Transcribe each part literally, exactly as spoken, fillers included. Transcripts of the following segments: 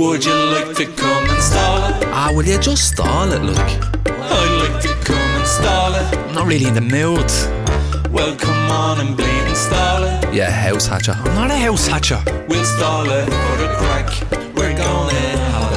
Would you like to come and stall it? Ah, will you just stall it, look? I'd like to come and stall it. I'm not really in the mood. Well, come on and bleed and stall it. Yeah, house hatcher. I'm not a house hatcher. We'll stall it for the crack. We're gonna have a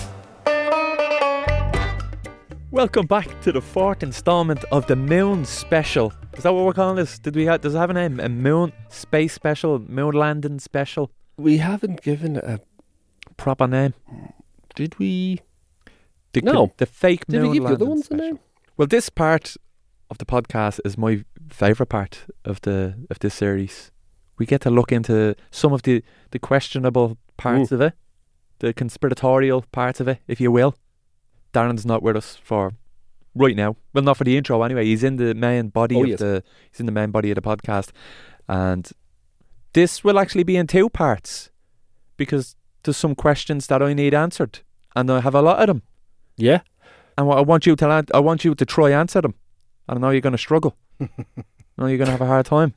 laugh. Welcome back to the fourth instalment of the Moon Special. Is that what we're calling this? Did we have, does it have a name? A Moon Space Special? Moon Landing Special? We haven't given it a Proper name? Did we? The, No. The fake Did Moon we give the other Landing ones a Special. name? Well, this part of the podcast is my favourite part of the of this series. We get to look into some of the, the questionable parts Mm. of it, the conspiratorial parts of it, if you will. Darren's not with us for right now. Well, not for the intro anyway. He's in the main body Oh, of yes. the he's in the main body of the podcast, and this will actually be in two parts because there's some questions that I need answered, and I have a lot of them. Yeah. And what I want you to an- I want you to try answer them. And I know you're going to struggle. I know you're going to have a hard time.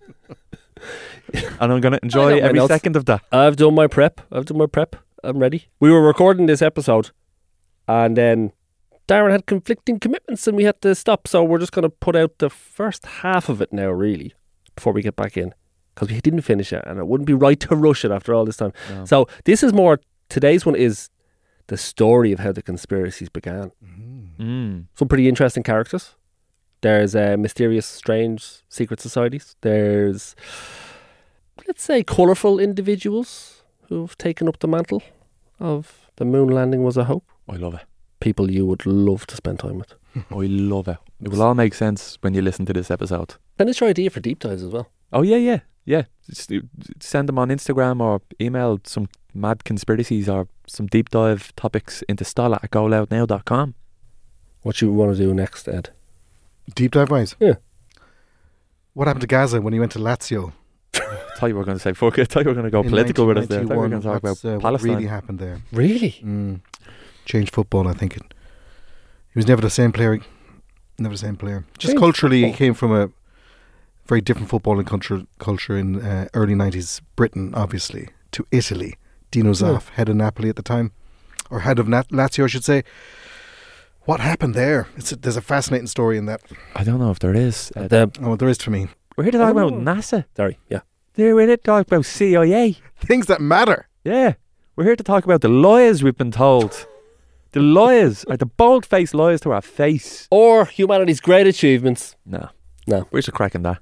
And I'm going to I enjoy got my every notes. second of that. I've done my prep. I've done my prep. I'm ready. We were recording this episode, and then Darren had conflicting commitments, and we had to stop. So we're just going to put out the first half of it now, really, before we get back in, because we didn't finish it, and it wouldn't be right to rush it after all this time. No. So this is more. Today's one is the story of how the conspiracies began. Mm. Some pretty interesting characters. There's uh, mysterious, strange secret societies. There's, let's say, colourful individuals who've taken up the mantle of the moon landing was a hope. I love it. People you would love to spend time with. I love it. It will all make sense when you listen to this episode. And it's your idea for deep dives as well. Oh, yeah, yeah. Yeah. Just uh, send them on Instagram or email some mad conspiracies or some deep dive topics into stala at go loud now dot com. What you want to do next, Ed? Deep dive wise? Yeah. What happened to Gaza when he went to Lazio? I thought you were going to say fuck it. I thought you were going to go in political with us there. I thought you were going to talk What's, about uh, what Palestine. really happened there? Really? Mm. Changed football, I think. It, he was never the same player. Never the same player. Just Changed culturally, football. he came from a very different footballing culture, culture in uh, early nineties Britain, obviously, to Italy. Dino Zoff, head of Napoli at the time, or head of Nat- Lazio, I should say. What happened there? It's a, there's a fascinating story in that. I don't know if there is. Uh, The, Oh, there is for me. we're here to talk Oh. about NASA. sorry, yeah. We're here to talk about C I A. Things that matter. Yeah. We're here to talk about the lies we've been told. The lies, or the bold-faced lies to our face. Or humanity's great achievements. No. No. Where's the crack in that?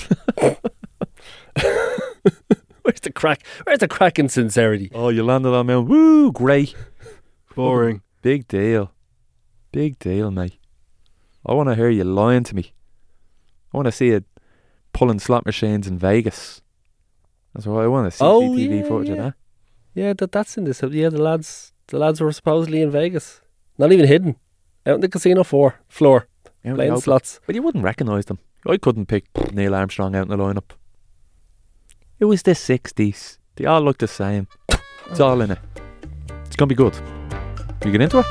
Where's the crack? Where's the crack in sincerity? Oh, you landed on me. Woo, great. Boring. Big deal. Big deal, mate. I want to hear you lying to me. I want to see it pulling slot machines in Vegas. That's what I want to see. Oh, C T V yeah, footage yeah. of that. Yeah, that that's in this. Yeah, the lads, the lads were supposedly in Vegas, not even hidden, out in the casino floor, floor Out in the playing open. slots. But you wouldn't recognise them. I couldn't pick Neil Armstrong out in the lineup. It was the sixties. They all look the same. It's all in it. It's going to be good. You get into it?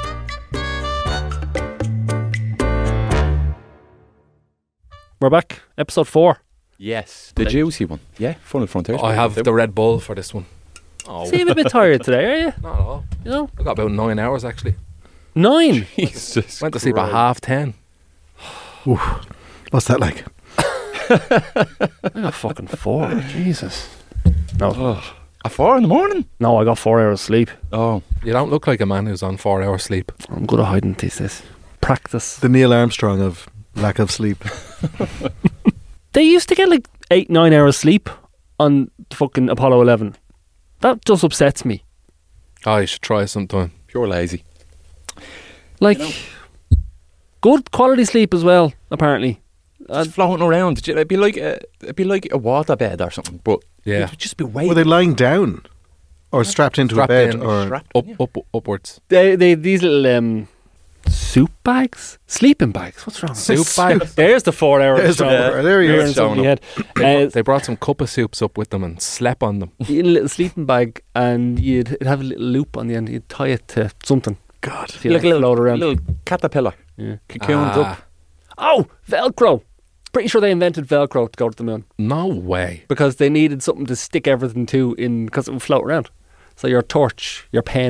We're back, episode four. Yes. The juicy one. Yeah, Funnel Frontiers. I have the Red Bull for this one. Oh, Seem a bit tired today, are you? not at all. You know, I got about nine hours actually. nine. Jesus. Went to sleep at half ten. What's that like? I got fucking four. Jesus. No, Oh, at four in the morning? no, I got four hours sleep. Oh, You don't look like a man who's on four hours sleep. I'm good at hiding this. This practice. The Neil Armstrong of lack of sleep. They used to get like eight, nine hours sleep on fucking Apollo eleven. That just upsets me. Oh, you should try it sometime. pure lazy. Like, good quality sleep as well, apparently. Just floating around. It'd be like a, it'd be like a water bed or something, but Yeah. it'd just be waiting. Were they lying down? Or strapped into Strapped a bed? in, or strapped Up, in, yeah. up, upwards. They, they, these little um, soup bags, sleeping bags. What's wrong? Soup bags. There's the four hour. There's the four- there you go. Somebody head. They, Uh, they brought some cup of soups up with them and slept on them. you had a little sleeping bag, and you'd it'd have a little loop on the end. You'd tie it to something. God. So you like a little float around. little caterpillar. Yeah. Cocooned Ah, up. Oh, Velcro. Pretty sure they invented Velcro to go to the moon No way. because they needed something to stick everything to in because it would float around. So your torch, your pen,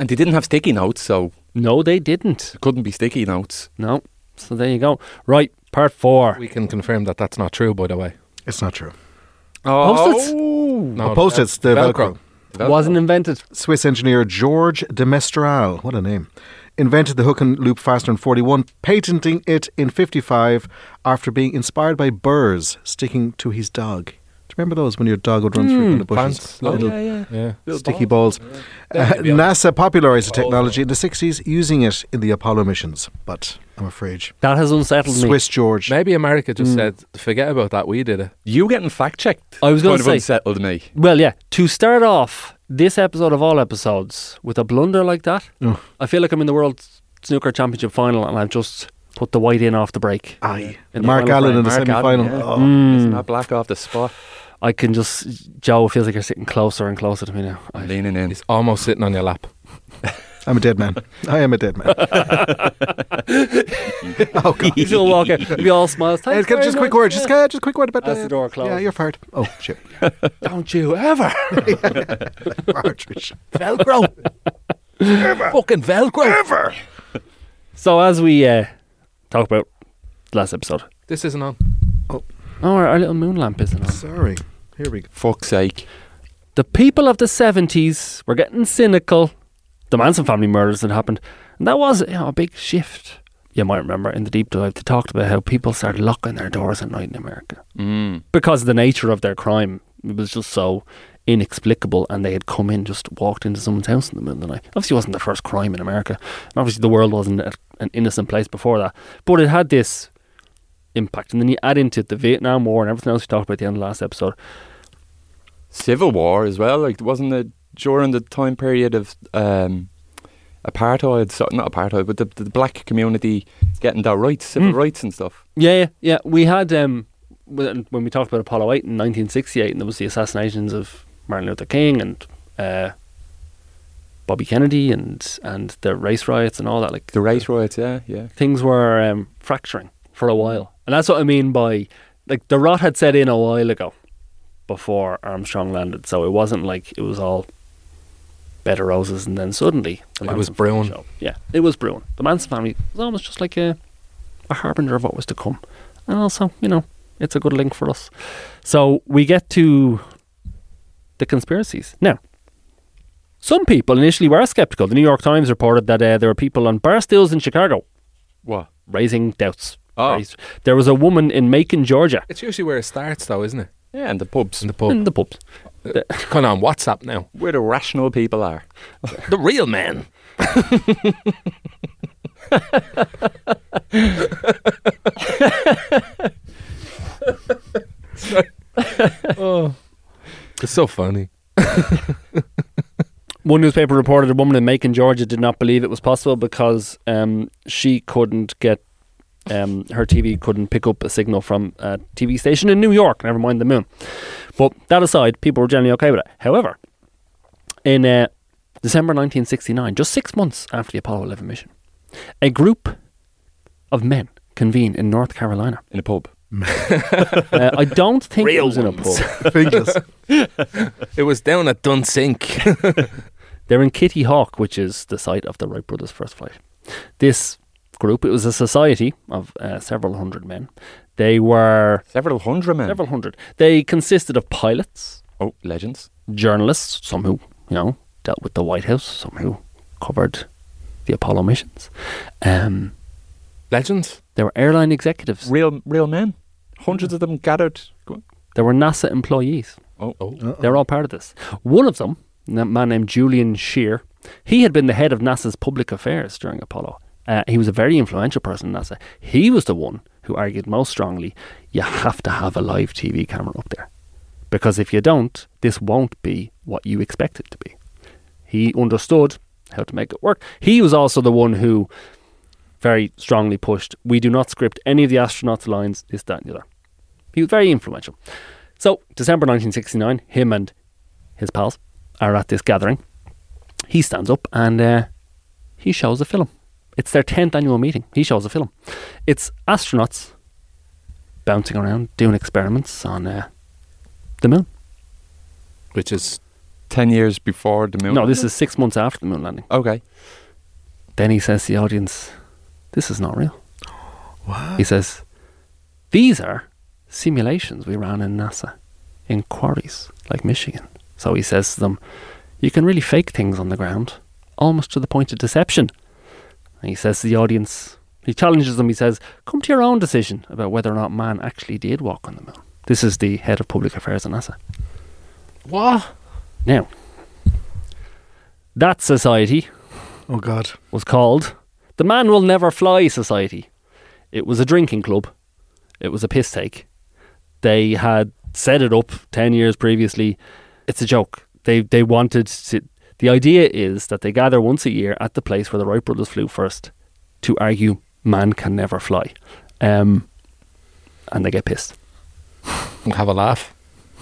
And they didn't have sticky notes, so No, they didn't. it couldn't be sticky notes. No. So there you go. Right, part four. We can confirm that that's not true, by the way. It's not true. Post-its? No, Oh, post-its, the Velcro. Velcro. Wasn't invented. Swiss engineer George de Mestral, what a name, invented the hook and loop fastener in forty-one, patenting it in fifty-five after being inspired by burrs sticking to his dog. Do you remember those when your dog would run through the bushes? Pants. Little yeah, yeah. Yeah. sticky balls. Uh, NASA popularised the technology in the sixties, using it in the Apollo missions. But I'm afraid That has unsettled me. Swiss George. Maybe America just Mm. said, forget about that, we did it. You getting fact checked? I was gonna kind of say- unsettled me. Well, yeah. To start off this episode of all episodes with a blunder like that, Oh. I feel like I'm in the World Snooker Championship final and I've just put the white in off the break. Aye. In the Mark final Allen frame. in the Mark semi-final. Allen, yeah. Oh. Mm. Isn't that black off the spot? I can just, Joe, it feels like you're sitting closer and closer to me now. I, Leaning in. He's almost sitting on your lap. I'm a dead man. I am a dead man. Oh, God. he's going to walk out. We all smile. Uh, Thanks just a very quick much. word. Just, uh, just a quick word about As that. the door closed. Yeah, you're fired. Oh, shit. Don't you ever. Partridge. Velcro. Fucking Velcro. Ever. So as we uh, talk about the last episode, This isn't on. oh, our, our little moon lamp isn't on. Sorry. Here we go. Fuck's sake. The people of the seventies were getting cynical. The Manson family murders had happened, and that was, you know, a big shift. You might remember in the deep dive they talked about how people started locking their doors at night in America Mm. because of the nature of their crime. It was just so inexplicable, and they had come in, just walked into someone's house in the middle of the night. Obviously, it wasn't the first crime in America. And obviously, the world wasn't a, an innocent place before that, but it had this impact. And then you add into it the Vietnam War and everything else we talked about at the end of the last episode. Civil War as well. Like, wasn't it during the time period of um, apartheid? So, not apartheid, but the, the black community getting their rights, civil Mm. rights and stuff. Yeah, yeah, yeah. We had um, when when we talked about Apollo eight in nineteen sixty-eight, and there was the assassinations of Martin Luther King and uh, Bobby Kennedy, and and the race riots and all that. Like The race riots, yeah, yeah. things were um, fracturing for a while, and that's what I mean by like the rot had set in a while ago before Armstrong landed. So it wasn't like it was all bed of roses, and then suddenly the It was Manson family brewing. showed. Yeah, it was brewing. The Manson family was almost just like a a harbinger of what was to come, and also, you know, it's a good link for us. So we get to the conspiracies now. Some people initially were skeptical. The New York Times reported that uh, there were people on bar stools in Chicago What? raising doubts. Oh. Raised- There was a woman in Macon, Georgia, It's usually where it starts, though, isn't it? Yeah, and the pubs. In the pub. in the pubs. Kind of on WhatsApp now. Where the rational people are. The real man. Oh, it's so funny. One newspaper reported a woman in Macon, Georgia did not believe it was possible because um, she couldn't get, um, her T V couldn't pick up a signal from a T V station in New York, never mind the moon. But that aside, people were generally okay with it. However, in uh, December nineteen sixty-nine, just six months after the Apollo eleven mission, a group of men convened in North Carolina. In a pub. Uh, I don't think it Real was in a ones. pub. Fingers. It was down at Dunsink. They're in Kitty Hawk, which is the site of the Wright brothers' first flight. This group, it was a society of uh, several hundred men. They were Several hundred men. several hundred. They consisted of pilots, Oh, legends. journalists, some who, you know, dealt with the White House, some who covered the Apollo missions. Um, Legends. there were airline executives. Real real men. Hundreds of them gathered. Go on. There were NASA employees. Oh, Oh. They're all part of this. One of them, a man named Julian Scheer, he had been the head of NASA's public affairs during Apollo. Uh, he was a very influential person in NASA. He was the one who argued most strongly, you have to have a live T V camera up there. Because if you don't, this won't be what you expect it to be. He understood how to make it work. He was also the one who very strongly pushed, we do not script any of the astronauts' lines, this, that, and the other. He was very influential. So, December nineteen sixty-nine, him and his pals are at this gathering. He stands up and uh, he shows a film. It's their tenth annual meeting. He shows a film. It's astronauts bouncing around, doing experiments on uh, the moon. Which is ten years before the moon. No, this is six months after the moon landing. Okay. Then he says to the audience, this is not real. He says, these are simulations we ran in NASA in quarries like Michigan. So he says to them, you can really fake things on the ground, almost to the point of deception. And he says to the audience, he challenges them, he says, come to your own decision about whether or not man actually did walk on the moon. This is the head of public affairs at NASA. What? Now, that society Oh, God. was called the Man Will Never Fly Society. It was a drinking club. It was a piss take. They had set it up ten years previously. It's a joke. They they wanted to... The idea is that they gather once a year at the place where the Wright brothers flew first to argue man can never fly. Um, and they get pissed. Have a laugh.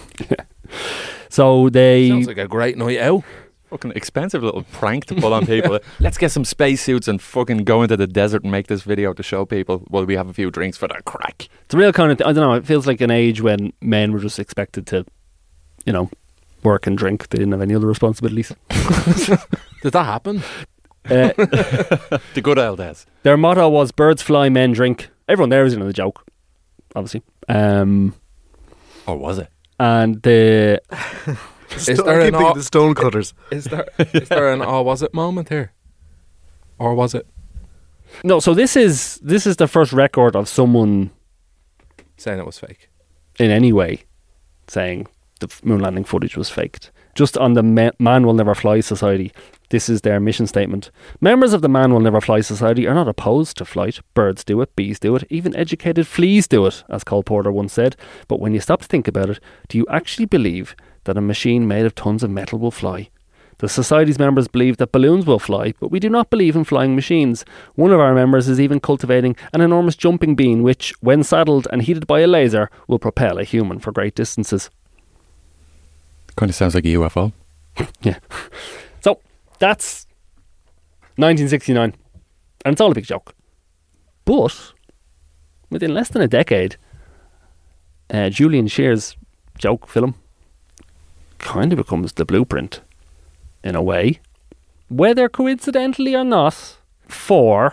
So they... Sounds like a great night out. Fucking expensive little prank to pull on people. Let's get some spacesuits and fucking go into the desert and make this video to show people while we have a few drinks for that crack. It's a real kind of... Th- I don't know. It feels like an age when men were just expected to, you know, work and drink. They didn't have any other responsibilities. Did that happen? Uh, The good old days. their motto was birds fly, men drink. Everyone there was in on the joke, obviously. Um, Or was it? and the... Is Sto- there I an keep thinking aw- the stone cutters. Is there is there an oh was it moment here? Or was it No, so this is this is the first record of someone saying it was fake? in any way saying the f- moon landing footage was faked. Just on the Ma- Man Will Never Fly Society, this is their mission statement. Members of the Man Will Never Fly Society are not opposed to flight. Birds do it, bees do it, even educated fleas do it, as Cole Porter once said. But when you stop to think about it, do you actually believe that a machine made of tons of metal will fly? The Society's members believe that balloons will fly, but we do not believe in flying machines. One of our members is even cultivating an enormous jumping bean which, when saddled and heated by a laser, will propel a human for great distances. Kind of sounds like a U F O. Yeah. So, that's nineteen sixty-nine. And it's all a big joke. But, within less than a decade, uh, Julian Shear's joke film kind of becomes the blueprint, in a way, whether coincidentally or not, for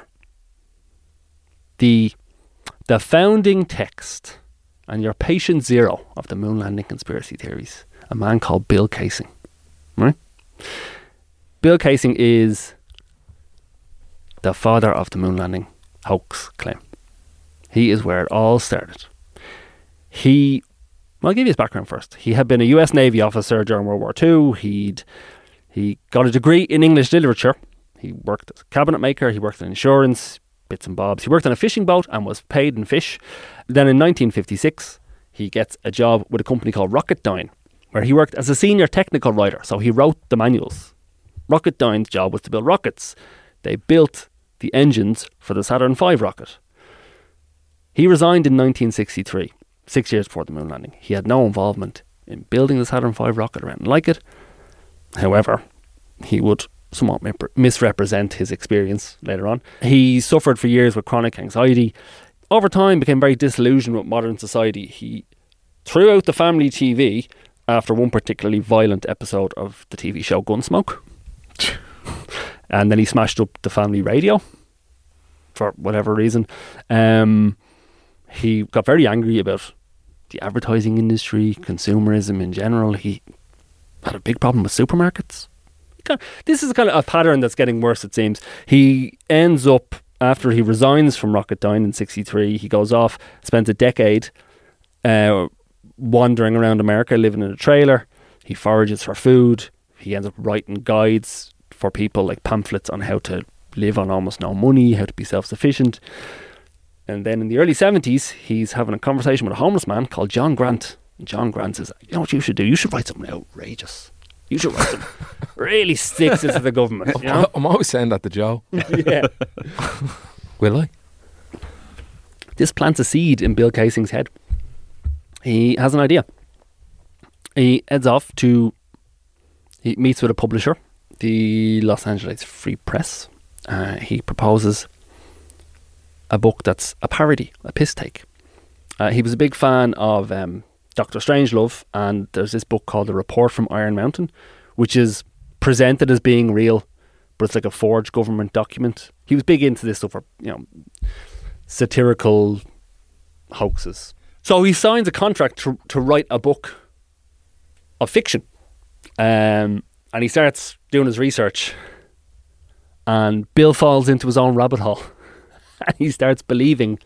the the founding text and your patient zero of the moon landing conspiracy theories, a man called Bill Kaysing. Right? Bill Kaysing is the father of the moon landing hoax claim. He is where it all started. He, well, I'll give you his background first. He had been a U S Navy officer during World War Two. He'd he got a degree in English literature. He worked as a cabinet maker. He worked in insurance, bits and bobs. He worked on a fishing boat and was paid in fish. Then in nineteen fifty-six, he gets a job with a company called Rocketdyne, where he worked as a senior technical writer. So he wrote the manuals. Rocketdyne's job was to build rockets. They built the engines for the Saturn five rocket. He resigned in nineteen sixty-three, six years before the moon landing. He had no involvement in building the Saturn five rocket or anything like it. However, he would somewhat mi- misrepresent his experience later on. He suffered for years with chronic anxiety. Over time, became very disillusioned with modern society. He threw out the family T V after one particularly violent episode of the T V show Gunsmoke. And then he smashed up the family radio for whatever reason. Um, he got very angry about the advertising industry, consumerism in general. He had a big problem with supermarkets. This is kind of a pattern that's getting worse, it seems. He ends up, after he resigns from Rocketdyne in sixty-three, he goes off, spends a decade uh, wandering around America, living in a trailer. He forages for food. He ends up writing guides for people, like pamphlets on how to live on almost no money, how to be self-sufficient. And then in the early seventies, he's having a conversation with a homeless man called John Grant. And John Grant says, you know what you should do? You should write something outrageous. You should write something really sticks into the government. You know? I'm always saying that to Joe. Yeah. Will I? This plants a seed in Bill Kaysing's head. He has an idea. He heads off to, he meets with a publisher, the Los Angeles Free Press. Uh, he proposes a book that's a parody, a piss take. Uh, he was a big fan of um, Doctor Strangelove, and there's this book called The Report from Iron Mountain, which is presented as being real, but it's like a forged government document. He was big into this stuff for, you know, satirical hoaxes. So he signs a contract to to write a book of fiction. Um, and he starts doing his research. And Bill falls into his own rabbit hole. And he starts believing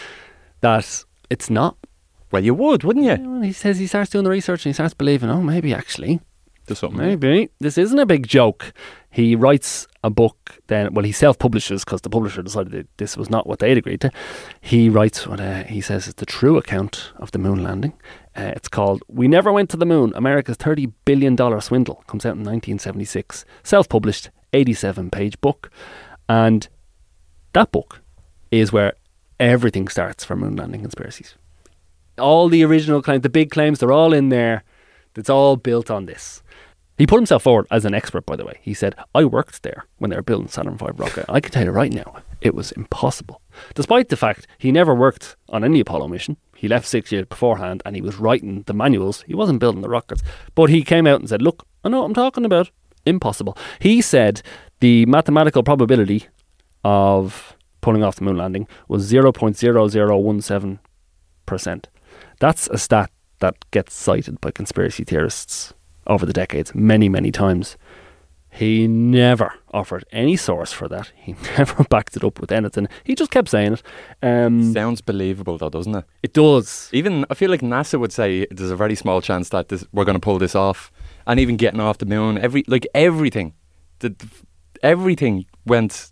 that it's not. Well, you would, wouldn't you? Well, he says he starts doing the research and he starts believing, oh, maybe actually, There's something. maybe this isn't a big joke. He writes a book then, well, he self-publishes because the publisher decided that this was not what they'd agreed to. He writes what uh, he says is the true account of the moon landing. Uh, it's called We Never Went to the Moon, America's thirty billion dollars Swindle. Comes out in nineteen seventy-six. Self-published, eighty-seven page book. And that book is where everything starts for moon landing conspiracies. All the original claims, the big claims, they're all in there. It's all built on this. He put himself forward as an expert, by the way. He said, I worked there when they were building Saturn five rocket. I can tell you right now, it was impossible. Despite the fact he never worked on any Apollo mission. He left six years beforehand and he was writing the manuals. He wasn't building the rockets. But he came out and said, look, I know what I'm talking about. Impossible. He said the mathematical probability of pulling off the moon landing was zero point zero zero one seven percent. That's a stat that gets cited by conspiracy theorists over the decades many, many times. He never offered any source for that. He never backed it up with anything. He just kept saying it. Um, Sounds believable, though, doesn't it? it does. Even, I feel like NASA would say there's a very small chance that this, we're going to pull this off. And even getting off the moon, every like everything, the, everything went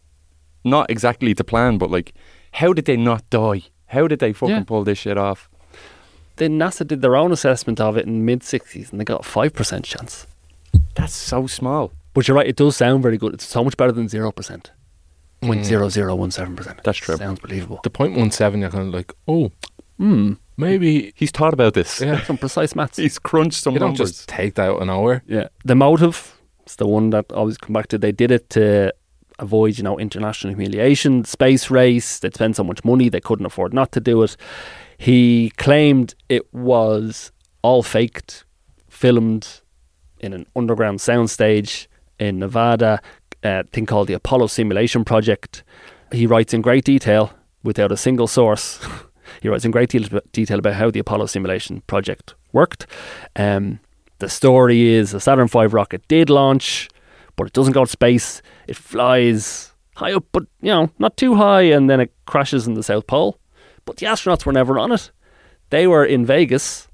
not exactly to plan, but like, how did they not die? How did they fucking Yeah. pull this shit off? Then NASA did their own assessment of it in the mid-sixties and they got a five percent chance. That's so small. But you're right, it does sound very good. It's so much better than zero percent. zero point zero zero one seven percent. That's true. Sounds believable. The point one seven, you're kind of like, oh, Hmm. maybe He's thought about this. yeah. Some precise maths. He's crunched some You don't numbers. just take that out of nowhere. Yeah. The motive, it's the one that I always come back to. They did it to avoid, you know, international humiliation, space race. They'd spend so much money, they couldn't afford not to do it. He claimed it was all faked, filmed in an underground soundstage in Nevada, a thing called the Apollo Simulation Project. He writes in great detail, without a single source, he writes in great deal- detail about how the Apollo Simulation Project worked. Um, the story is the Saturn five rocket did launch, but it doesn't go to space. It flies high up, but, you know, not too high, and then it crashes in the South Pole. But the astronauts were never on it. They were in Vegas.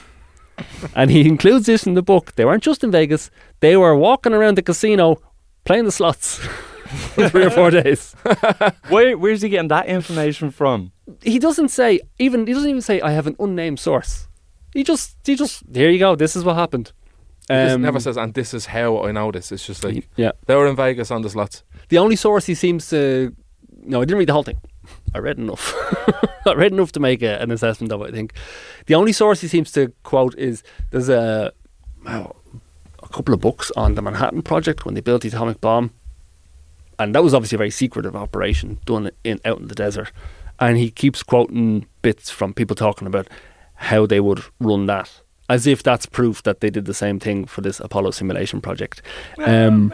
And he includes this in the book. They weren't just in Vegas. They were walking around the casino playing the slots for three or four days. Where, where's he getting that information from? He doesn't say, even he doesn't even say, I have an unnamed source. He just, he just, here you go, this is what happened. He just Um, never says, and this is how I know this. It's just like, Yeah. they were in Vegas on the slots. The only source he seems to... No, I didn't read the whole thing. I read enough. I read enough to make a, an assessment of it, I think. The only source he seems to quote is there's a, wow, a couple of books on the Manhattan Project when they built the atomic bomb. And that was obviously a very secretive operation done in out in the desert. And he keeps quoting bits from people talking about how they would run that, as if that's proof that they did the same thing for this Apollo simulation project. Um,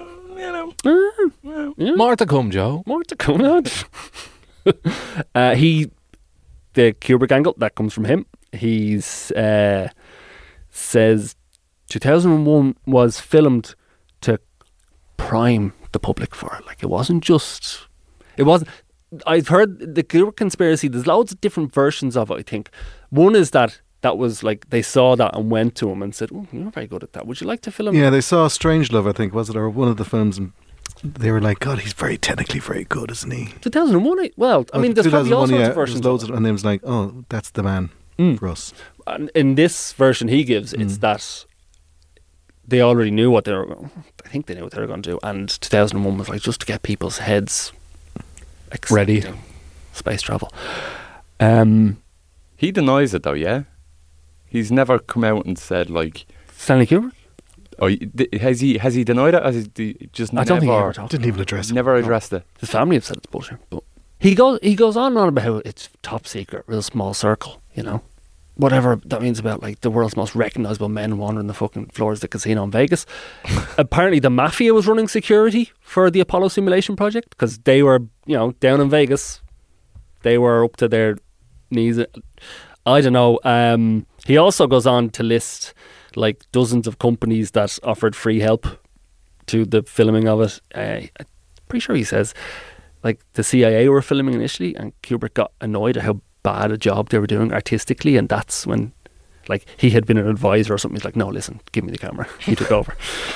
yeah. More to come, Joe. More to come out. uh, he, the Kubrick angle, that comes from him. He's uh, says two thousand one was filmed to prime the public for it. Like, it wasn't just, it wasn't, I've heard the Kubrick conspiracy, there's loads of different versions of it, I think. One is that that was like, they saw that and went to him and said, oh, you're very good at that. Would you like to film? Yeah, they saw Strangelove, I think, was it, or one of the films, and they were like, God, he's very technically very good, isn't he? two thousand one, I- well, I Oh, mean, there's probably all two thousand one, sorts yeah, of versions. there's loads of of, it. and it was like, oh, that's the man Mm. for us. And in this version he gives, it's Mm. that they already knew what they were. I think they knew what they were going to do, and two thousand one was like just to get people's heads Ready. accepting space travel. Um, He denies it though, yeah? He's never come out and said like, Stanley Kubrick. oh, y- th- has he has he denied it? Has he d- just I never, don't think he ever talked. Didn't even address it. never addressed it? His family have said it's bullshit, but he goes he goes on and on about how it's top secret, real small circle, you know. whatever that means about like the world's most recognisable men wandering the fucking floors of the casino in Vegas. Apparently the mafia was running security for the Apollo simulation project because they were, you know, down in Vegas. They were up to their knees. I don't know. Um, he also goes on to list like dozens of companies that offered free help to the filming of it. Uh, I'm pretty sure he says like the C I A were filming initially and Kubrick got annoyed at how bad a job they were doing artistically, and that's when like he had been an advisor or something. He's like, no, listen, give me the camera. He took over.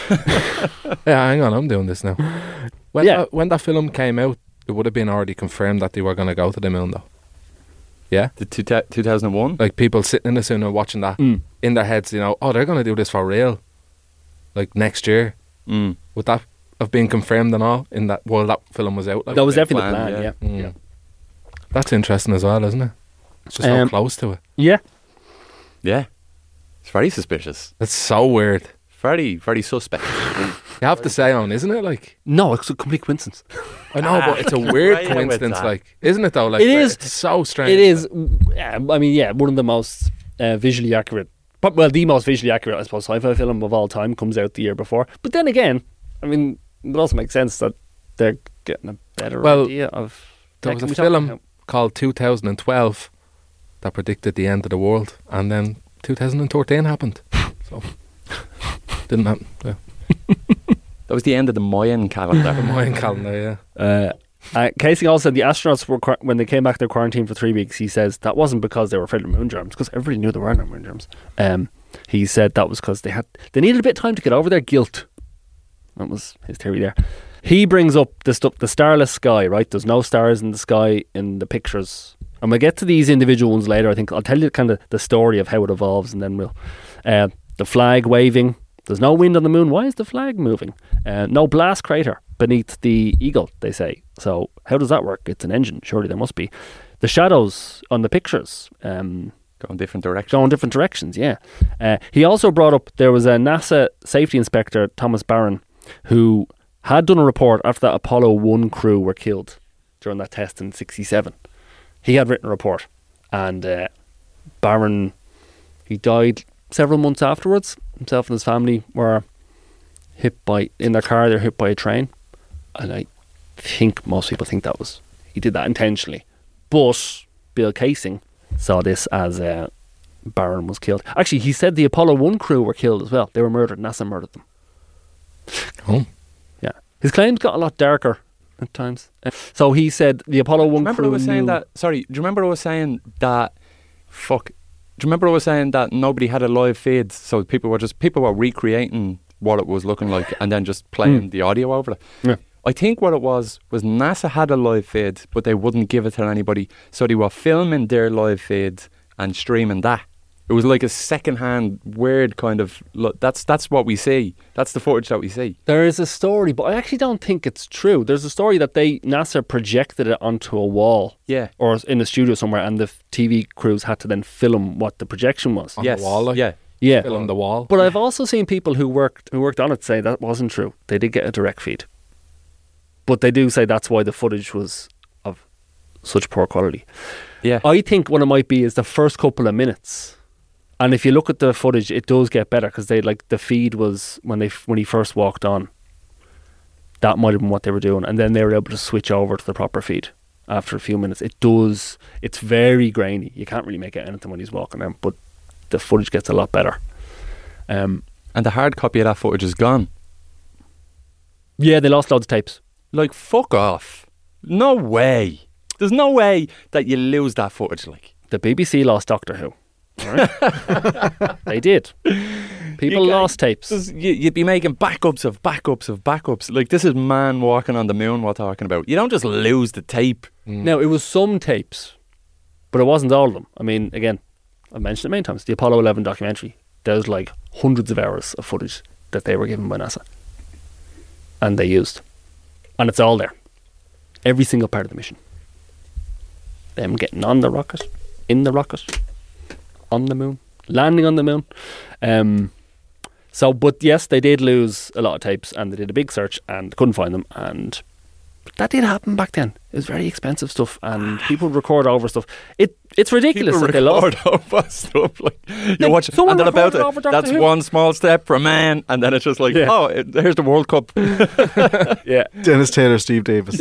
Yeah, hang on, I'm doing this now. When, Yeah. that, when that film came out, it would have been already confirmed that they were going to go to the moon, though. Yeah? The two, two thousand one? Like, people sitting in the cinema watching that, Mm. in their heads, you know, oh, they're going to do this for real. Like, next year. Mm. Would that have been confirmed and all, in that, while that film was out? Like, That was big definitely the plan, plan, yeah. Mm. Yeah. That's interesting as well, isn't it? It's just Um, so close to it. Yeah. Yeah. It's very suspicious. It's so weird. Very, very suspect. You have to say on, isn't it? Like, No, it's a complete coincidence. I know, but it's a weird Right with coincidence, that. like, isn't it though? Like, It is. It's so strange. It is. Yeah, I mean, yeah, one of the most uh, visually accurate, but well, the most visually accurate, I suppose, sci-fi film of all time comes out the year before. But then again, I mean, it also makes sense that they're getting a better Well, idea of. There tech. was a We talked film about- called two thousand twelve that predicted the end of the world, and then two thousand thirteen happened. So didn't happen. Yeah. That was the end of the Mayan calendar. The Mayan calendar, yeah. Uh, uh, Casey also said the astronauts were qu- when they came back to quarantine for three weeks. He says that wasn't because they were afraid of moon germs, because everybody knew there were no moon germs. Um, he said that was because they had they needed a bit of time to get over their guilt. That was his theory there. He brings up the stuff, the starless sky. Right, there's no stars in the sky in the pictures, and we'll get to these individual ones later. I think I'll tell you kind of the story of how it evolves, and then we'll uh, the flag waving. There's no wind on the moon. Why is the flag moving? Uh, no blast crater beneath the Eagle, they say. So how does that work? It's an engine. Surely there must be. The shadows on the pictures um, Going different directions. go in different directions, yeah. Uh, he also brought up there was a NASA safety inspector, Thomas Barron, who had done a report after that Apollo one crew were killed during that test in sixty-seven. He had written a report. And uh, Barron, he died several months afterwards. Himself and his family were hit by, in their car, they were hit by a train. And I think most people think that was, he did that intentionally. But Bill Casing saw this as uh, Barron was killed. Actually, he said the Apollo one crew were killed as well. They were murdered. NASA murdered them. Oh. Yeah. His claims got a lot darker at times. Uh, so he said the Apollo one Remember crew I was saying knew- that, sorry, do you remember I was saying that, fuck, do you remember I was saying that nobody had a live feed, so people were just, people were recreating what it was looking like and then just playing Mm. the audio over it? Yeah. I think what it was, was NASA had a live feed, but they wouldn't give it to anybody, so they were filming their live feed and streaming that. It was like a second-hand, weird kind of, look, that's that's what we see. That's the footage that we see. There is a story, but I actually don't think it's true. There's a story that they NASA projected it onto a wall Yeah. or in a studio somewhere, and the f- T V crews had to then film what the projection was. On yes. the wall, like, yeah. Yeah, film the wall. but I've also seen people who worked who worked on it say that wasn't true. They did get a direct feed, but they do say that's why the footage was of such poor quality. Yeah. I think what it might be is the first couple of minutes, and if you look at the footage, it does get better because they like the feed was when they f- when he first walked on. That might have been what they were doing, and then they were able to switch over to the proper feed after a few minutes. It does. It's very grainy. You can't really make out anything when he's walking out, but the footage gets a lot better. Um, And the hard copy of that footage is gone. yeah, they lost loads of tapes. Like, fuck off. No way. There's no way that you lose that footage, like. The B B C lost Doctor Who. Alright? They did. People You can't- lost tapes. This- you, you'd be making backups of backups of backups. Like, this is man walking on the moon we're talking about. You don't just lose the tape. Now, it was some tapes, but it wasn't all of them. I mean, again, I've mentioned it many times. The Apollo eleven documentary, there's like hundreds of hours of footage that they were given by NASA. And they used. And it's all there. Every single part of the mission. Them getting on the rocket, in the rocket, on the moon, landing on the moon. Um, so, but yes, they did lose a lot of tapes, and they did a big search and couldn't find them. And But that did happen back then. It was very expensive stuff, and people would record over stuff. It It's ridiculous People that they lost. record over stuff like you Like, watch, someone and then about recorded it. over Doctor That's Who. one small step for a man, and then it's just like, Yeah. oh, it, here's the World Cup. Yeah. Dennis Taylor, Steve Davis.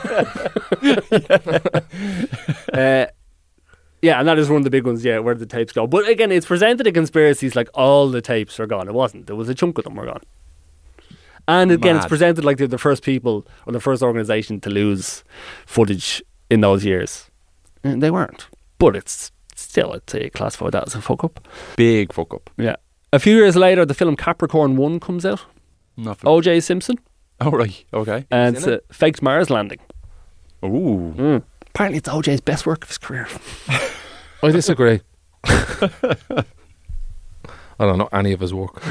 Uh, yeah, and that is one of the big ones, yeah, where the tapes go. But again, it's presented in conspiracies like all the tapes are gone. It wasn't. There was a chunk of them were gone. And again, it's Mad. presented like they're the first people or the first organisation to lose footage in those years. And they weren't. But it's still, I'd say, classified that as a fuck up. Big fuck up. Yeah. A few years later, the film Capricorn one comes out. Not for, O J Simpson. oh, right. Okay. And in it's a faked Mars landing. Ooh. Mm. Apparently, it's O J's best work of his career. I disagree. I don't know any of his work.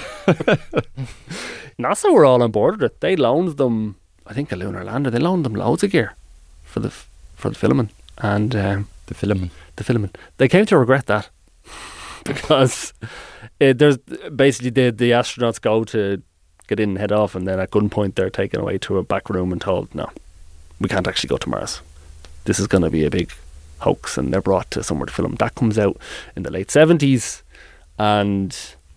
NASA were all on board with it. They loaned them, I think, a lunar lander. They loaned them loads of gear for the f- for the filming and um, The filming. the filming. They came to regret that because it, there's basically the the astronauts go to get in and head off, and then at gunpoint they're taken away to a back room and told, "No, we can't actually go to Mars. This is going to be a big hoax," and they're brought to somewhere to film. That comes out in the late seventies, and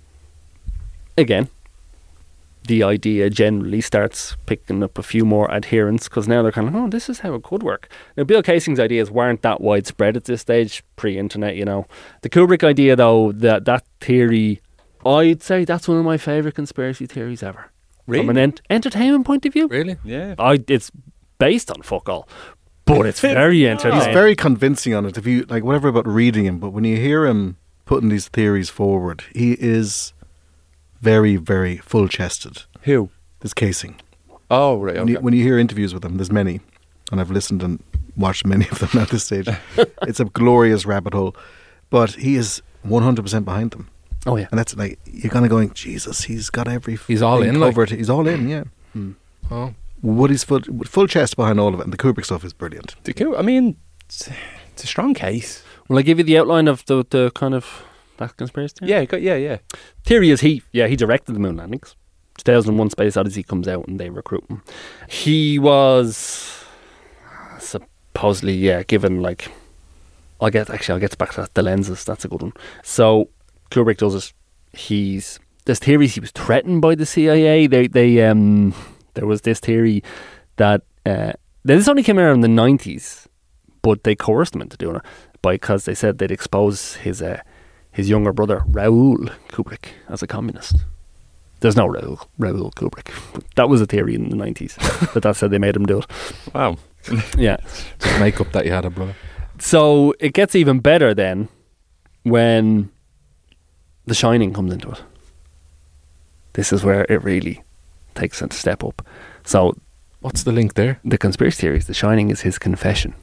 again, the idea generally starts picking up a few more adherents because now they're kind of, oh, this is how it could work. Now, Bill Casing's ideas weren't that widespread at this stage, pre-internet, you know. The Kubrick idea, though, that that theory, I'd say that's one of my favourite conspiracy theories ever. From an ent- entertainment point of view, Really? Yeah. I, it's based on fuck all, but it's very entertaining. He's very convincing on it. If you like, whatever about reading him, but when you hear him putting these theories forward, he is very, very full-chested. Who? This Casing. Oh, right. When, Okay. you, when you hear interviews with him, there's many, and I've listened and watched many of them at this stage. It's a glorious rabbit hole, but he is one hundred percent behind them, Oh, yeah. and that's like you're kind of going, Jesus, he's got every. He's all thing in, like. covered. He's all in, yeah. Oh, Woody's full, full chest behind all of it, and the Kubrick stuff is brilliant. The Ku- I mean, it's, it's a strong case. Will I give you the outline of the, the kind of that conspiracy theory? Yeah, go- yeah, yeah. Theory is he, yeah, he directed the moon landings. two thousand one Space Odyssey comes out and they recruit him. He was supposedly, yeah, given like, I'll get, actually, I'll get back to that, the lenses, that's a good one. So, Kubrick does it. He's, there's theories he was threatened by the C I A. They, they, um, there was this theory that, uh, this only came out in the nineties, but they coerced him into doing it because they said they'd expose his, uh, his younger brother, Raoul Kubrick, as a communist. There's no Raoul, Raoul Kubrick. That was a theory in the nineties. But that's how they made him do it. Wow. Yeah. just make up that you had a brother. So it gets even better then when The Shining comes into it. This is where it really takes a step up. So What's the link there? the conspiracy theories, The Shining is his confession.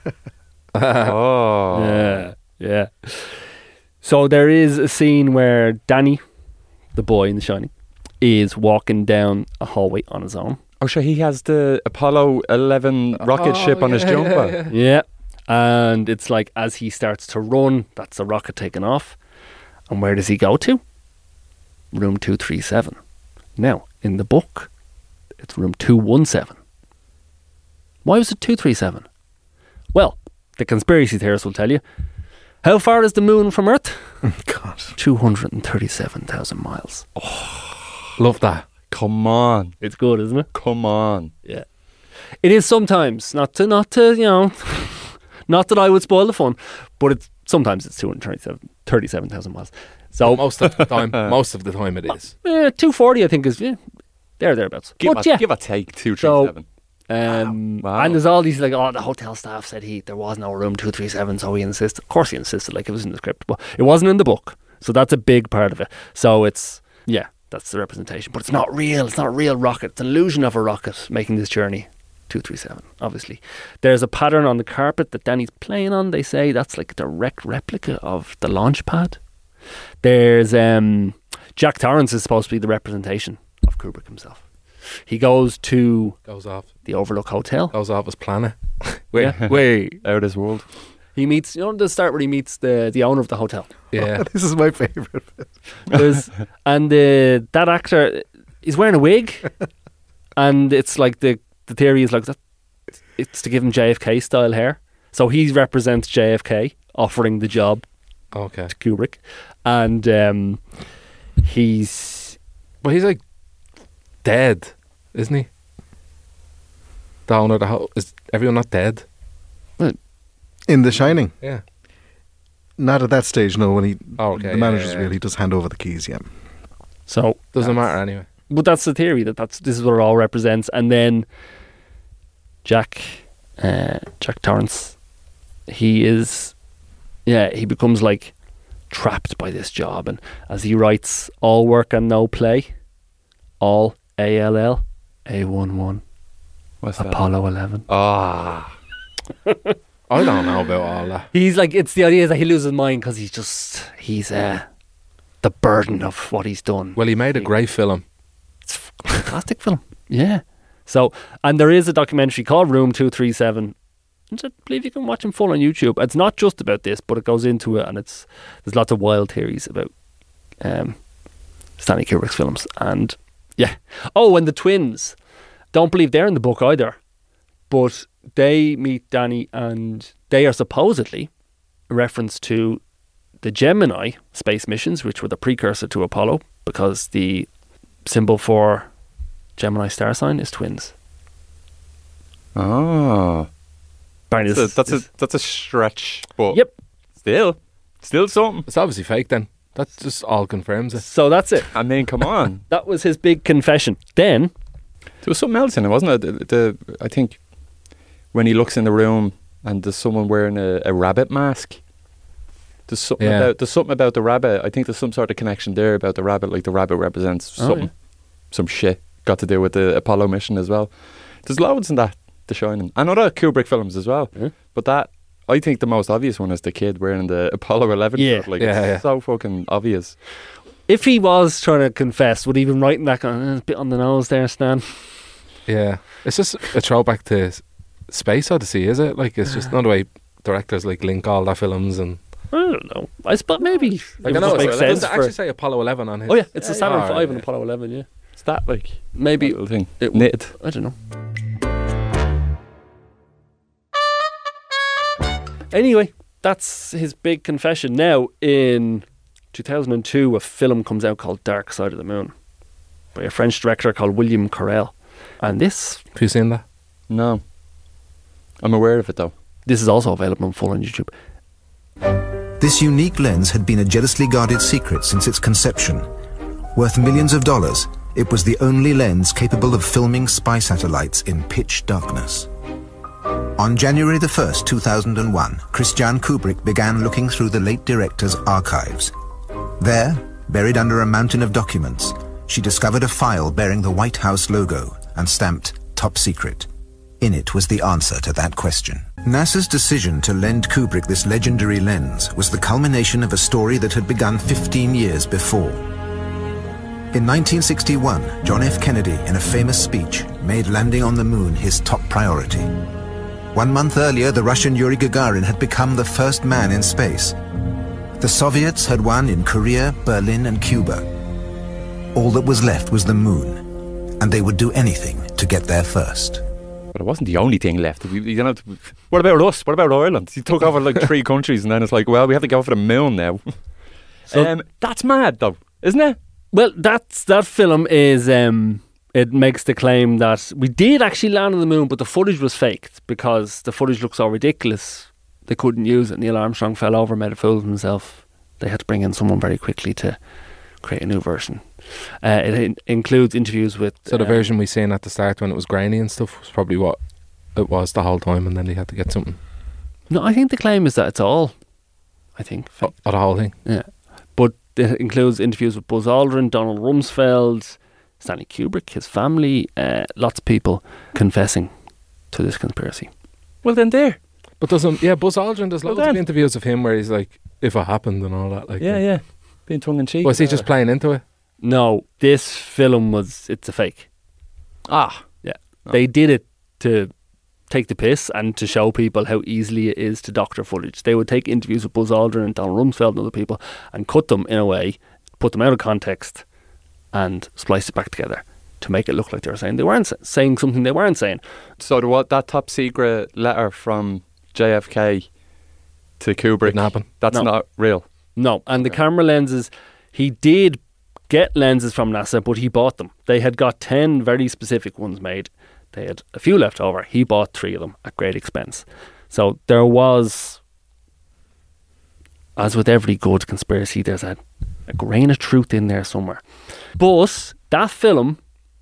Oh. Yeah, yeah. So there is a scene where Danny, the boy in The Shining, is walking down a hallway on his own. Oh, sure. He has the Apollo eleven rocket Oh, ship on his yeah, jumper. yeah, yeah. Yeah. And it's like as he starts to run, that's the rocket taking off. And where does he go to? Room two thirty-seven. Now, in the book, it's room two seventeen. Why was it two thirty-seven? Well, the conspiracy theorists will tell you. How far is the moon from Earth? God. two hundred thirty-seven thousand miles. Love that. Come on. It's good, isn't it? Come on. Yeah. It is sometimes, not to, not to, you know, not that I would spoil the fun, but it's sometimes it's two hundred thirty-seven thousand miles. So, Most of the time, most of the time it is. uh, two forty I think is, yeah, there, thereabouts. Give, but a, yeah, give a take. two So- thirty-seven. um, Wow. and there's all these like, oh, the hotel staff said he there was no room two thirty-seven, so he insisted. Of course he insisted, like it was in the script, but it wasn't in the book. So that's a big part of it. So it's, yeah, that's the representation. But it's not real. It's not a real rocket. It's an illusion of a rocket making this journey. two thirty-seven, obviously. There's a pattern on the carpet that Danny's playing on. They say that's like a direct replica of the launch pad. There's um, Jack Torrance is supposed to be the representation of Kubrick himself. He goes to Goes off. the Overlook Hotel. Goes off his planet. Wait, wait. Out of this world. He meets, you know, the start where he meets the, the owner of the hotel. Yeah. This is my favourite. There's, and the, that actor is wearing a wig, and it's like the the theory is like that it's to give him J F K style hair. So he represents J F K offering the job Okay. to Kubrick, and um, he's But he's like dead, isn't he? The owner of the house. Is everyone not dead? In The Shining. Yeah. Not at that stage, no. When he, Oh, okay. the yeah, manager's yeah, real, yeah. he does hand over the keys, yeah. so Doesn't that's- matter anyway. But that's the theory that that's this is what it all represents. And then Jack, uh, Jack Torrance, he is, yeah, he becomes like trapped by this job, and as he writes, all work and no play, all A L L, A one one, What's that? Apollo eleven. Ah. I don't know about all that. He's like, it's the idea is that he loses his mind because he's just he's uh, the burden of what he's done. Well, he made a great film. It's a fantastic film. Yeah. So, and there is a documentary called Room two three seven. I believe you can watch him full on YouTube. It's not just about this, but it goes into it, and it's there's lots of wild theories about um, Stanley Kubrick's films. And yeah. Oh, and the twins. Don't believe they're in the book either. But they meet Danny, and they are supposedly a reference to the Gemini space missions, which were the precursor to Apollo, because the symbol for Gemini star sign is twins. Oh. Apparently That's this- a, that's this- a that's a stretch, but Yep. still, still something. It's obviously fake then. That just all confirms it. So that's it. I mean, come on. That was his big confession. Then, There was something else in it, wasn't it? The, the I think when he looks in the room and there's someone wearing a, a rabbit mask. There's something Yeah. about there's something about the rabbit. I think there's some sort of connection there about the rabbit. Like the rabbit represents Oh, something, yeah. some shit got to do with the Apollo mission as well. There's loads in that, The Shining, and other Kubrick films as well. Yeah. But that I think the most obvious one is the kid wearing the Apollo eleven Yeah. shirt. Like Yeah, it's yeah. so fucking obvious. if he was trying to confess, would he have been writing that going, "Eh, a bit on the nose there, Stan? Yeah. It's just a throwback to S- Space Odyssey, is it? Like, it's just not the way directors like link all their films and. I don't know. I suppose maybe Like, it I know, just makes it sense. does it for- actually say Apollo eleven on his. oh yeah, it's a Yeah, Saturn yeah. five Oh, and Apollo eleven. Yeah, It's that like maybe little thing it- knitted. I don't know. Anyway, that's his big confession. Now, in two thousand two, a film comes out called Dark Side of the Moon by a French director called William Carell. And this Have you seen that? No, I'm aware of it though. this is also available in full on YouTube. This unique lens had been a jealously guarded secret since its conception. Worth millions of dollars, it was the only lens capable of filming spy satellites in pitch darkness. On January the first, two thousand one, Christian Kubrick began looking through the late director's archives. There, buried under a mountain of documents, she discovered a file bearing the White House logo and stamped Top Secret. In it was the answer to that question. NASA's decision to lend Kubrick this legendary lens was the culmination of a story that had begun fifteen years before. In nineteen sixty-one, John F. Kennedy, in a famous speech, made landing on the moon his top priority. One month earlier, the Russian Yuri Gagarin had become the first man in space. The Soviets had won in Korea, Berlin, and Cuba. All that was left was the moon, and they would do anything to get there first. But it wasn't the only thing left. We, you know, what about us? What about Ireland? He took over like three countries, and then it's like, well, we have to go for the moon now. So- um, that's mad, though, isn't it? Well, that's that film is um, it makes the claim that we did actually land on the moon, but the footage was faked because the footage looked so ridiculous they couldn't use it. Neil Armstrong fell over, made a fool of himself. They had to bring in someone very quickly to create a new version. Uh, it in- includes interviews with So the uh, version we seen at the start when it was grainy and stuff was probably what it was the whole time, and then they had to get something. No, I think the claim is that it's all. I think Or, fake. or the whole thing. Yeah, but it includes interviews with Buzz Aldrin, Donald Rumsfeld, Stanley Kubrick, his family, uh, lots of people confessing to this conspiracy. Well, then there. But doesn't yeah, Buzz Aldrin, there's Well loads of then. interviews of him where he's like, if it happened and all that. Like, Yeah, yeah. Being tongue in cheek. Was he just playing into it? No, this film was, it's a fake. Ah. Yeah. No. They did it to take the piss and to show people how easily it is to doctor footage. They would take interviews with Buzz Aldrin and Donald Rumsfeld and other people and cut them in a way, put them out of context and splice it back together to make it look like they were saying they weren't sa- saying something they weren't saying. So the, what that top secret letter from J F K to Kubrick, Didn't happen. that's No. not real. No, and the camera lenses, he did get lenses from NASA, but he bought them. They had got ten very specific ones made. They had a few left over. He bought three of them at great expense. So there was, as with every good conspiracy, there's a, a grain of truth in there somewhere. But that film,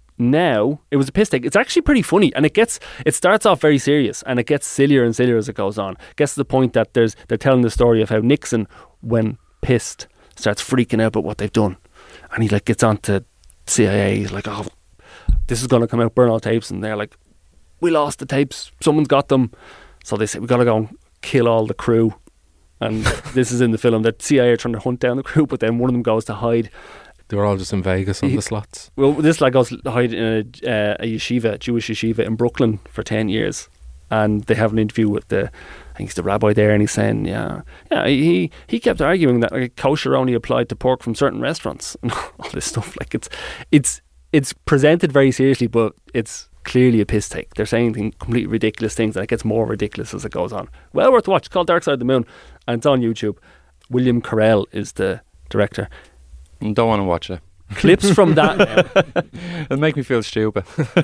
now, it was a piss take. It's actually pretty funny, and it gets it starts off very serious, and it gets sillier and sillier as it goes on. It gets to the point that there's they're telling the story of how Nixon, when pissed, starts freaking out about what they've done, and he like gets on to C I A. He's like, "Oh, this is going to come out, burn all tapes," and they're like, "We lost the tapes. Someone's got them." So they say, "We got to go and kill all the crew." And this is in the film that C I A are trying to hunt down the crew, but then one of them goes to hide. They were all just in Vegas on He- the slots. Well, this lad goes to hide in a, uh, a yeshiva, a Jewish yeshiva in Brooklyn for ten years. And they have an interview with the, I think it's the rabbi there, and he's saying, yeah, yeah, he, he kept arguing that like, kosher only applied to pork from certain restaurants and all this stuff. Like it's, it's, it's presented very seriously, but it's clearly a piss take. They're saying things, completely ridiculous things, and it gets more ridiculous as it goes on. Well worth a watch. It's called Dark Side of the Moon, and it's on YouTube. William Carell is the director. Don't want to watch it. Clips from that now, It'll make me feel stupid.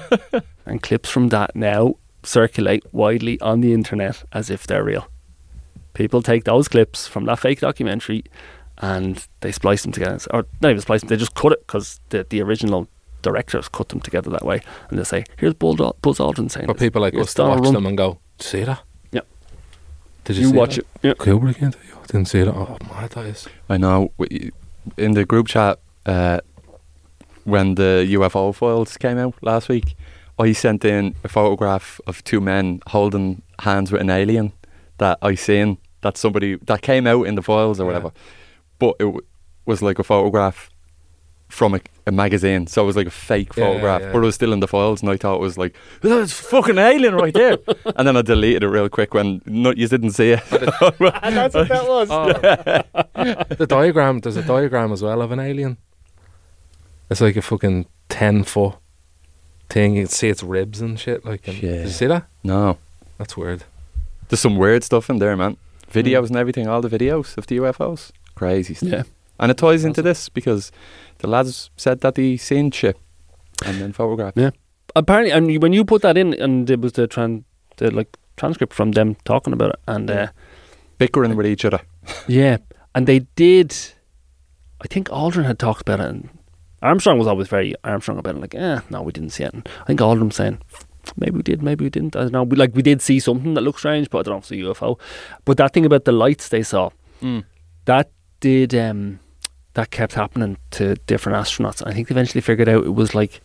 and clips from that now circulate widely on the internet as if they're real. People take those clips from that fake documentary and they splice them together, or not even splice them, they just cut it because the, the original directors cut them together that way, and they say, here's Buzz Al- Buzz Aldrin saying But this. people like Here's us to Donald watch Trump. them and go, "Did you see that? Yeah. Did you, You see watch that? it. Yeah. Kubrick interview? I didn't see that. Oh, mad that is. I know. We- In the group chat, uh, when the U F O files came out last week, I sent in a photograph of two men holding hands with an alien that I seen that somebody that came out in the files or Yeah. whatever, but it w- was like a photograph from a, a magazine, so it was like a fake Yeah, photograph, yeah. but it was still in the files, and I thought it was like, that's fucking alien right there. And then I deleted it real quick when no, you didn't see it. And that's what that was. Oh. The diagram, there's a diagram as well of an alien. It's like a fucking ten foot thing. You can see its ribs and shit. Like, and, Yeah. did you see that? No, That's weird. there's some weird stuff in there, man. Videos and everything, all the videos of the U F Os, crazy stuff. Yeah. And it ties into this because the lads said that they seen shit and then photographed. Yeah. Apparently, and you- when you put that in, and it was the, tran- the like transcript from them talking about it, and uh, Bickering with each other. yeah, and they did. I think Aldrin had talked about it, and Armstrong was always very Armstrong about it. Like, eh, no, we didn't see it. And I think Aldrin was saying, maybe we did, maybe we didn't. I don't know. We, like we did see something that looked strange, but I don't know if it's a U F O. But that thing about the lights they saw, Mm. that did um, that kept happening to different astronauts. I think they eventually figured out it was like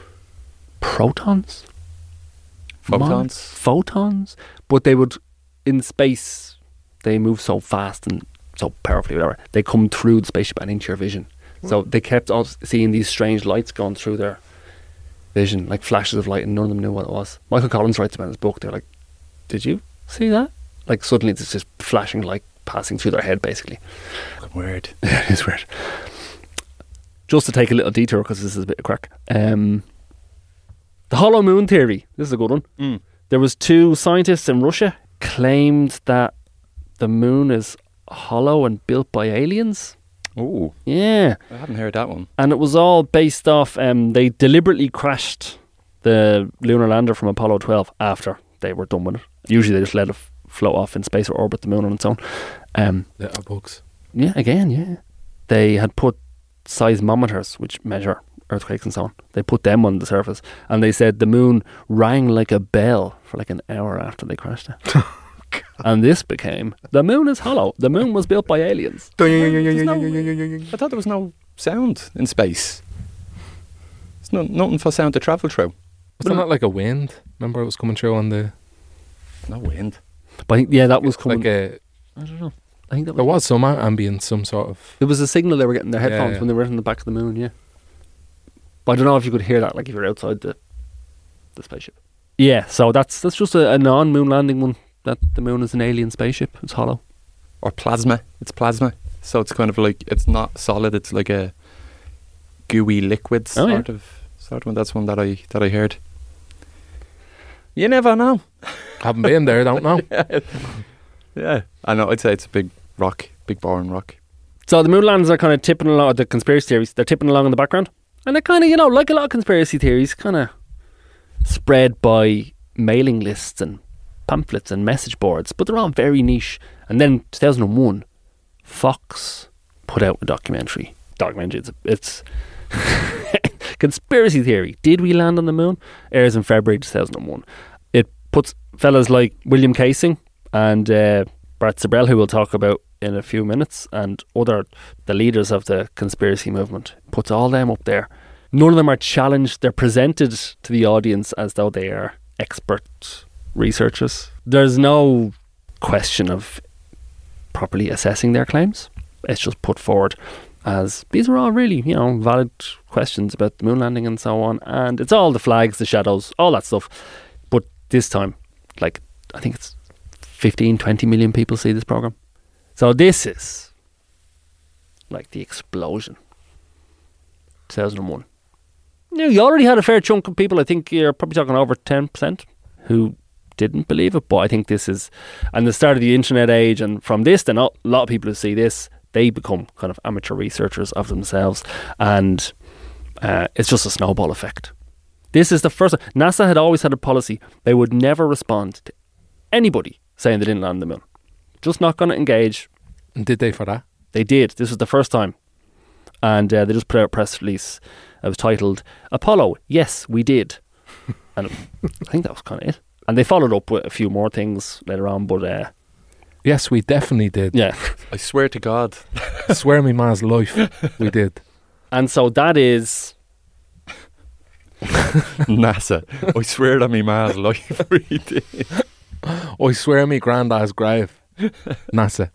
protons. Mon- Photons. photons, but they would in space. They move so fast and so powerfully, whatever. They come through the spaceship and into your vision. So they kept on seeing these strange lights going through their vision, like flashes of light, and none of them knew what it was. Michael Collins writes about it in his book. They're like, "Did you see that?" Like suddenly, it's just flashing light passing through their head, basically. Weird. It is weird. Just to take a little detour because this is a bit of crack. Um, the hollow moon theory. This is a good one. Mm. There was two scientists in Russia claimed that the moon is hollow and built by aliens. Oh, Yeah, I hadn't heard that one. and it was all based off. Um, they deliberately crashed the lunar lander from Apollo twelve after they were done with it. Usually, they just let it f- float off in space or orbit the moon on its own. Um, Little bugs. Yeah, again, yeah. They had put seismometers, which measure earthquakes and so on. They put them on the surface, and they said the moon rang like a bell for like an hour after they crashed it. And this became, the moon is hollow. The moon was built by aliens. There's no- I thought there was no sound in space. There's no, nothing for sound to travel through. Was that not like a wind? Remember it was coming through on the... No wind. But I think, yeah, that was coming. Like a... I don't know. I think that There was, was some ambient, some sort of... it was a signal they were getting in their Yeah, headphones yeah. when they were in the back of the moon, yeah. But I don't know if you could hear that, like if you're outside the the spaceship. Yeah, so that's that's just a, a non-moon landing one. That the moon is an alien spaceship. It's hollow. Or plasma. It's plasma. So it's kind of like, it's not solid. It's like a gooey liquid Oh, sort yeah. of So that one- that's one that I that I heard. You never know. Haven't been there, don't know. Yeah, I know. I'd say it's a big rock, big boring rock. So the moon landings are kind of tipping along, the conspiracy theories, they're tipping along in the background. And they're kind of, you know, like a lot of conspiracy theories, kind of spread by mailing lists and pamphlets and message boards, but they're all very niche. And then two thousand one, Fox put out a documentary. Documentary, it's, it's conspiracy theory. Did we land on the moon? Airs in February two thousand one. It puts fellas like William Casing and uh, Bart Sibrel, who we'll talk about in a few minutes, and other the leaders of the conspiracy movement, puts all them up there. None of them are challenged. They're presented to the audience as though they are expert researchers. There's no question of properly assessing their claims. It's just put forward as these are all really, you know, valid questions about the moon landing and so on. And it's all the flags, the shadows, all that stuff. But this time, like, I think it's fifteen, twenty million people see this program. So this is like the explosion. two thousand one. Now, you already had a fair chunk of people, I think you're probably talking over ten percent, who didn't believe it. But I think this is, and the start of the internet age, and from this, then a lot of people who see this, they become kind of amateur researchers of themselves. And uh, it's just a snowball effect. This is the first. NASA had always had a policy. They would never respond to anybody saying they didn't land on the moon. Just not going to engage. And did they for that? They did. This was the first time. And uh, they just put out a press release. It was titled, Apollo, yes, we did. And I think that was kind of it. And they followed up with a few more things later on, but uh, Yes, we definitely did. yeah. I swear to God. Swear me man's life, we did. And so that is, NASA. I swear to me man's life. We did. I swear me granddad's grave. NASA.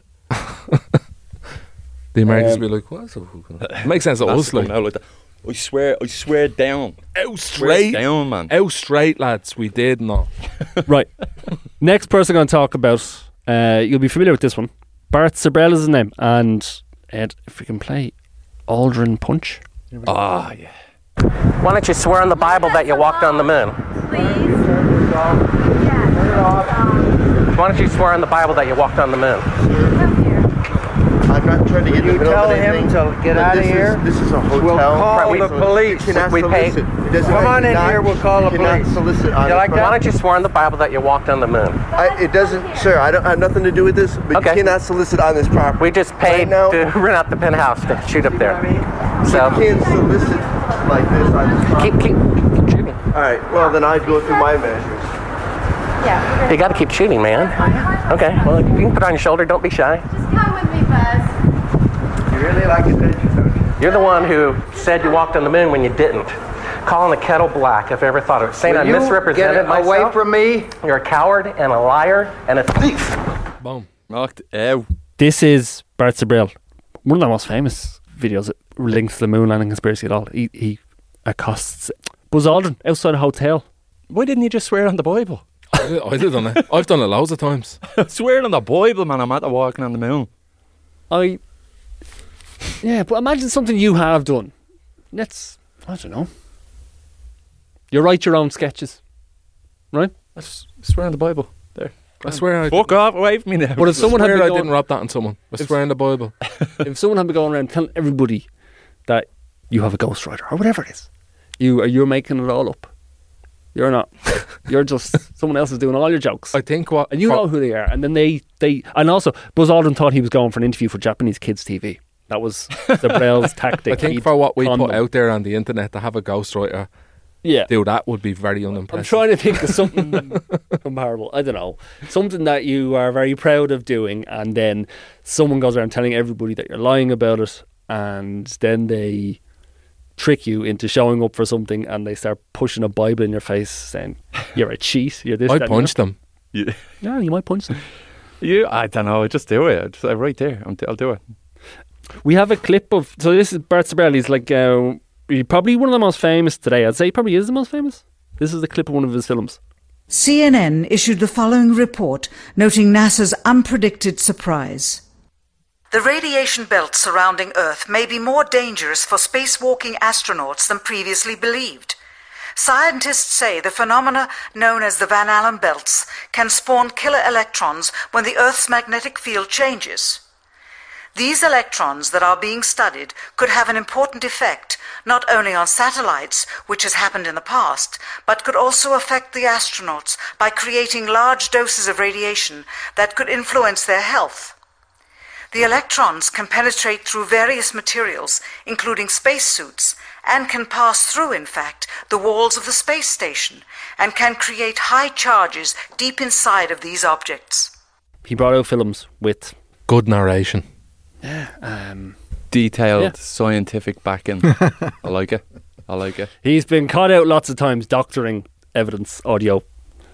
The Americans Um, be like, what's up? It makes sense to NASA us, like, coming out like that. I swear, I swear down. out Swear straight, down, man. out straight, lads, we did not. right. Next person I'm going to talk about, uh, you'll be familiar with this one. Bart Sibrel is his name. And Ed, if we can play Aldrin Punch. Ah, yeah. Why don't you swear on the Bible that you walked on the moon? Why don't you swear on the Bible that you walked on the moon? I'm not trying to get in the You middle tell of him anything. to get but out of this here. Is, this is a hotel. We'll call Right, we- the police. You cannot We pay- solicit. It doesn't Come on you in cannot- here, we'll call the you cannot police. solicit on You it. like that? Why don't you swear on the Bible that you walked on the moon? I, it doesn't, sir. I don't I have nothing to do with this. But Okay. you cannot solicit on this property. We just paid Right now, to rent out the penthouse to shoot up there. So you can't solicit like this on this property. keep keep keep shooting. All right. Well, then I'd go through my measures. You got to keep shooting, man. Okay. Well, you can put it on your shoulder. Don't be shy. Just come with me, Buzz. You really like attention, don't you? You're the one who said you walked on the moon when you didn't. Calling the kettle black, if I ever thought of it. Saying I Will you misrepresented get myself. away from me. You're a coward and a liar and a thief. Boom. Knocked out. This is Bart Sibrel. One of the most famous videos that links to the moon landing conspiracy at all. He, he accosts Buzz Aldrin outside a hotel. Why didn't you just swear on the Bible? I did, I did done it. I've done it loads of times. Swear on the Bible, man. I'm at the walking on the moon. I, yeah, but imagine something you have done. Let's, I don't know. You write your own sketches, right? I s- swear on the Bible. There. I swear I Fuck off away from me now. But if someone I had swear been I going, didn't rub that on someone. I If- swear in the Bible. if someone had been going around telling everybody that you have a ghostwriter or whatever it is, you are you're making it all up. You're not. You're just someone else is doing all your jokes. I think what... And you for- know who they are. And then they, they and also Buzz Aldrin thought he was going for an interview for Japanese kids T V. That was Sibrel's tactic. I think He'd for what we con put them. out there on the internet, to have a ghostwriter Yeah. do that would be very I'm unimpressive. trying to think of something comparable. I don't know. Something that you are very proud of doing, and then someone goes around telling everybody that you're lying about it, and then they trick you into showing up for something, and they start pushing a Bible in your face saying, you're a cheat, you're this, I that, and punched the them. You, other." Yeah, you might punch them. you, I don't know. I just do it. I just, I'm right there. I'm, I'll do it. We have a clip of, so this is Bart Sibrel. He's like, uh, he's probably one of the most famous today. I'd say he probably is the most famous. This is the clip of one of his films. C N N issued the following report noting NASA's unpredicted surprise. The radiation belt surrounding Earth may be more dangerous for spacewalking astronauts than previously believed. Scientists say the phenomena known as the Van Allen belts can spawn killer electrons when the Earth's magnetic field changes. These electrons that are being studied could have an important effect not only on satellites, which has happened in the past, but could also affect the astronauts by creating large doses of radiation that could influence their health. The electrons can penetrate through various materials, including spacesuits, and can pass through, in fact, the walls of the space station, and can create high charges deep inside of these objects. He brought out films with Good narration. um, Detailed Yeah. scientific backing. I like it. I like it. he's been caught out lots of times doctoring evidence, audio,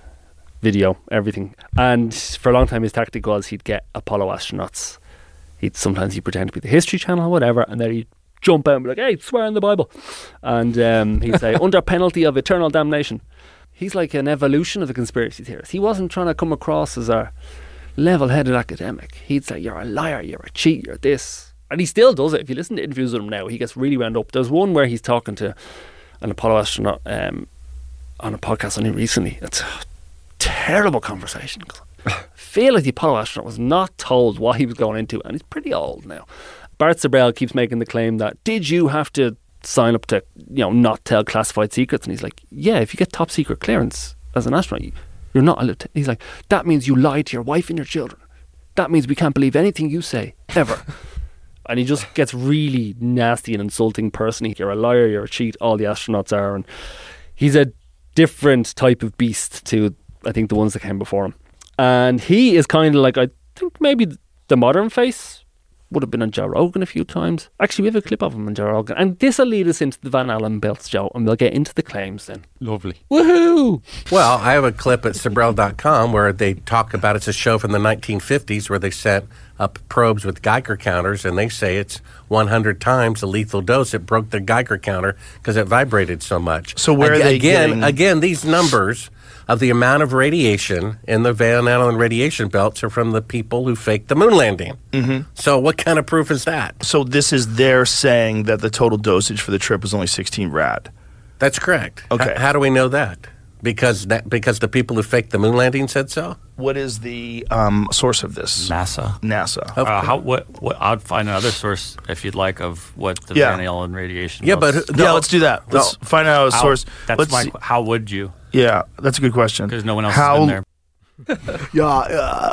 video, everything. And for a long time his tactic was he'd get Apollo astronauts. He'd sometimes he'd pretend to be the History Channel or whatever, and then he'd jump out and be like, hey, swear in the Bible. And um, he'd say, under penalty of eternal damnation. He's like an evolution of the conspiracy theorist. He wasn't trying to come across as a level-headed academic. He'd say, you're a liar, you're a cheat, you're this. And he still does it. If you listen to interviews with him now, he gets really wound up. There's one where he's talking to an Apollo astronaut um, on a podcast only recently. It's a terrible conversation. I feel like the Apollo astronaut was not told what he was going into, and he's pretty old now. Bart Sibrel keeps making the claim that, did you have to sign up to, you know, not tell classified secrets? And he's like, yeah, if you get top secret clearance as an astronaut, you, you're not allowed to. He's like, that means you lied to your wife and your children. That means we can't believe anything you say, ever. And he just gets really nasty and insulting person. You're a liar, you're a cheat, all the astronauts are. And he's a different type of beast to, I think, the ones that came before him. And he is kind of like, I think maybe the modern face would have been on Joe Rogan a few times. Actually, we have a clip of him on Joe Rogan. And this will lead us into the Van Allen belts, Joe, and we'll get into the claims then. Lovely. Woohoo! Well, I have a clip at Sibrel dot com where they talk about, it's a show from the nineteen fifties where they set up probes with Geiger counters, and they say it's one hundred times the lethal dose. It broke the Geiger counter because it vibrated so much. So where are they again, getting- Again, these numbers of the amount of radiation in the Van Allen radiation belts are from the people who faked the moon landing. Mm-hmm. So what kind of proof is that? So this is their saying that the total dosage for the trip was only sixteen rad. That's correct. Okay. H- how do we know that? Because that, because the people who faked the moon landing said so? What is the um, source of this? NASA. NASA. Uh, how, what, what, I'd find another source, if you'd like, of what the Yeah. Van Allen radiation Yeah, was. but yeah, let's do that. Let's find out a How- source. That's Let's my, see- how would you? Yeah, that's a good question. Because no one else How- has been there. Yeah, uh,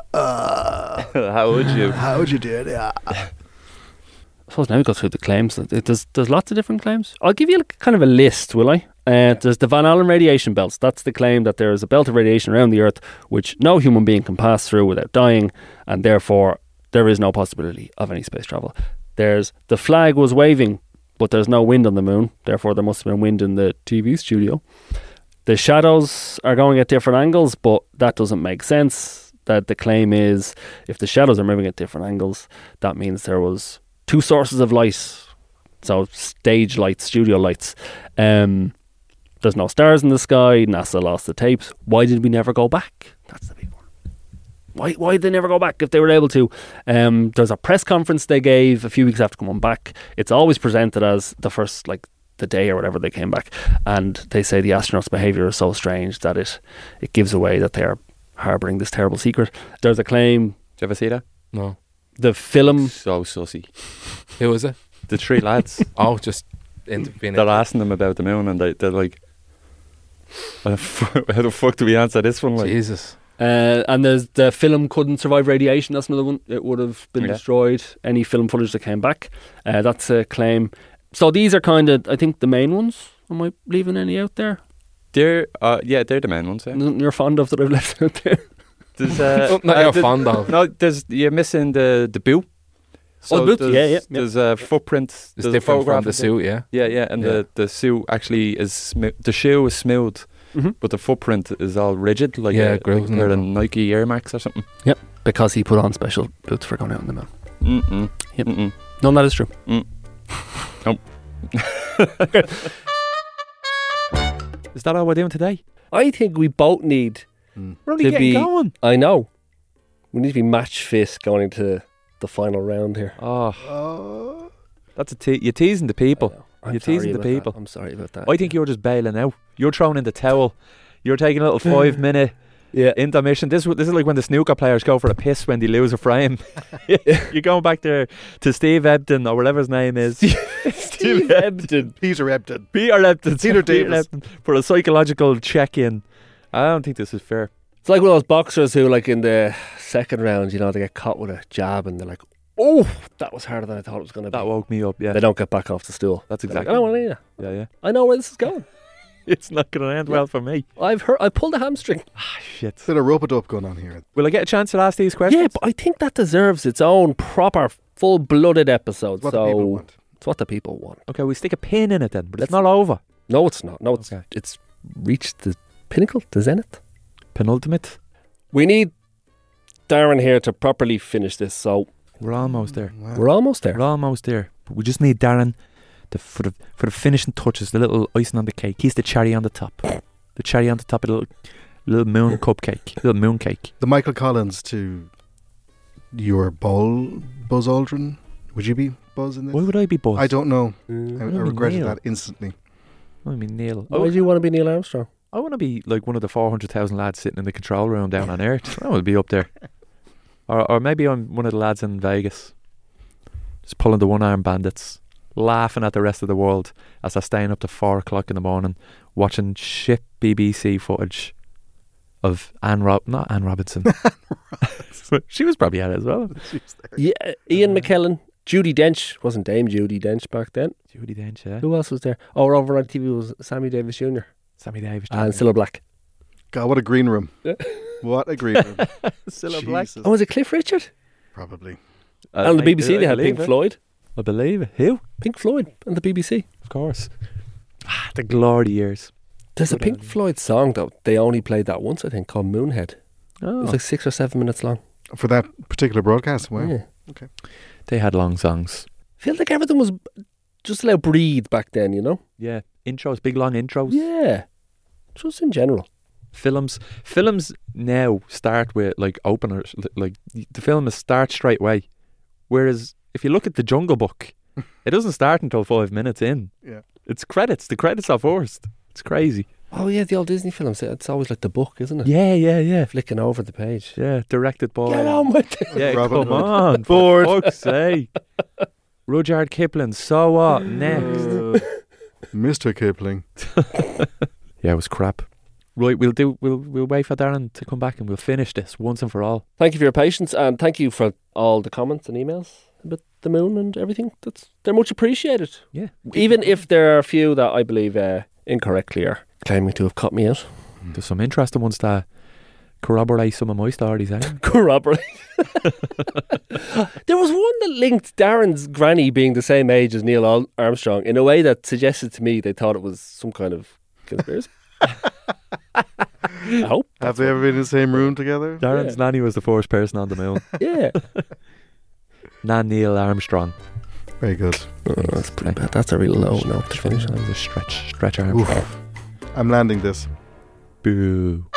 uh, How would you? how would you do it? Yeah. I suppose now we go through the claims. There's, there's lots of different claims. I'll give you like kind of a list, will I? Uh, there's the Van Allen radiation belts. That's the claim that there is a belt of radiation around the Earth which no human being can pass through without dying, and therefore there is no possibility of any space travel. There's the flag was waving, but there's no wind on the moon. Therefore, there must have been wind in the T V studio. The shadows are going at different angles, but that doesn't make sense. That the claim is if the shadows are moving at different angles, that means there was two sources of light. So stage lights, studio lights. Um, there's no stars in the sky. NASA lost the tapes. Why did we never go back? That's the big one. Why why did they never go back if they were able to? Um, there's a press conference they gave a few weeks after coming back. It's always presented as the first, like, the day or whatever they came back. And they say the astronauts' behaviour is so strange that it, it gives away that they're harbouring this terrible secret. There's a claim. Did you ever see that? No. The film. So sussy. Who was it? The three lads. Oh, just into being They're asking them about the moon, and they, they're like, how the, fuck, how the fuck do we answer this one? Like, Jesus. Uh, and there's the film couldn't survive radiation. That's another one. It would have been Yeah. destroyed. Any film footage that came back. Uh, that's a claim. So these are kind of, I think, the main ones. Am I leaving any out there? They're, uh, yeah, they're the main ones. Yeah. Nothing you're fond of that I've left out there? There's, uh, Not uh, you're the- fond of. No, there's you're missing the the boot. Oh, the boot, there's, yeah, yeah, yeah. There's a footprint. It's there's a different from photograph the of it. suit, yeah. Yeah, yeah, and Yeah. the the suit actually is sm- the shoe is smooth, Mhm. but the footprint is all rigid, like Yeah, a, grooves like a and pair of all. Nike Air Max or something. Yep. Because he put on special boots for going out on the moon. Mm-mm. Yep. Mm-mm. No, that is true. Mm. Nope. Is that all we're doing today? I think we both need We're only to getting be. going. I know. We need to be match fit going into the final round here. Oh, that's a te- you're teasing the people. I'm You're sorry teasing the about that. people. I'm sorry about that. I think you're just bailing out. You're throwing in the towel. You're taking a little five minute yeah. intermission. This this is like when the snooker players go for a piss when they lose a frame. You're going back there to Steve Ebden or whatever his name is. Steve Ebden. Peter Ebden. Peter Ebden. Peter Davis. Ebden for a psychological check-in. I don't think this is fair. It's like one of those boxers who, like in the second round, you know, they get caught with a jab and they're like, "Oh, that was harder than I thought it was going to be." That woke me up. Yeah, they don't get back off the stool. That's They're exactly. Like, I don't want to. Yeah, yeah. I know where this is going. It's not going to end Yeah. well for me. I've heard. I pulled a hamstring. Ah, shit. Bit of rope-a-dope going on here. Will I get a chance to ask these questions? Yeah, but I think that deserves its own proper, full-blooded episode. What so the people want. It's what the people want. Okay, we stick a pin in it then, but it's not over. No, it's not. No, it's Okay. it's reached the pinnacle, the zenith. Penultimate. We need Darren here to properly finish this. So We're almost there. we're almost there. We're almost there. But we just need Darren to, for the for the finishing touches, the little icing on the cake. He's the cherry on the top. The cherry on the top of the little little moon cupcake. Little moon cake. The Michael Collins to your Ball Buzz Aldrin. Would you be Buzz in this? Why would I be Buzz? I don't know. Mm. I, I Why would I be regretted Neil? that instantly. I mean Neil. Why do you want to be Neil Armstrong? I want to be like one of the four hundred thousand lads sitting in the control room down on Earth. I want to be up there. Or or maybe I'm one of the lads in Vegas, just pulling the one-arm bandits, laughing at the rest of the world as they're staying up to four o'clock in the morning, watching shit B B C footage of Anne Rob, not Anne Robinson. She was probably at it as well. Yeah, Ian McKellen, Judi Dench wasn't Dame Judi Dench back then. Judi Dench, yeah. Who else was there? Oh, over on T V was Sammy Davis Junior Sammy Davis. and Cilla Black. God, what a green room. Yeah. What a green room. Cilla Black. Jesus. Oh, was it Cliff Richard? Probably. Uh, on the I- B B C I they had believe Pink it. Floyd. I believe it. Who? Pink Floyd on the B B C. Of course. Ah, the glory years. There's a Good Pink idea. Floyd song though. They only played that once, I think, called Moonhead. It Oh. was like six or seven minutes long. For that particular broadcast. Wow. Yeah. Okay. They had long songs. Feel like everything was just allowed breathe back then, you know? Yeah. Intros, big long intros. Yeah. Just in general. Films films now start with like openers, li- like y- the film is start straight away. Whereas if you look at the Jungle Book, it doesn't start until five minutes in. Yeah. It's credits. The credits are first. It's crazy. Oh yeah, the old Disney films. It's always like the book, isn't it? Yeah, yeah, yeah. Flicking over the page. Yeah, directed by. Get on with it. Yeah, Robin come Hood. on, Bored. for fuck's sake. Rudyard Kipling. So what next? Uh, Mister Kipling. Yeah, it was crap. Right, we'll do. We'll we'll wait for Darren to come back and we'll finish this once and for all. Thank you for your patience and thank you for all the comments and emails about the moon and everything. That's they're much appreciated. Yeah. Even if there are a few that I believe uh, incorrectly are claiming to have cut me out. There's some interesting ones that corroborate some of my stories. Eh? Corroborate. There was one that linked Darren's granny being the same age as Neil Al- Armstrong in a way that suggested to me they thought it was some kind of conspiracy. I hope. Have they ever been in the same room together? Darren's nanny was the first person on the moon. Yeah. Nan Neil Armstrong. Very good. Oh, that's pretty bad. That's a real low note to finish That on. was a stretch, stretch Armstrong. Oof. I'm landing this. Boo.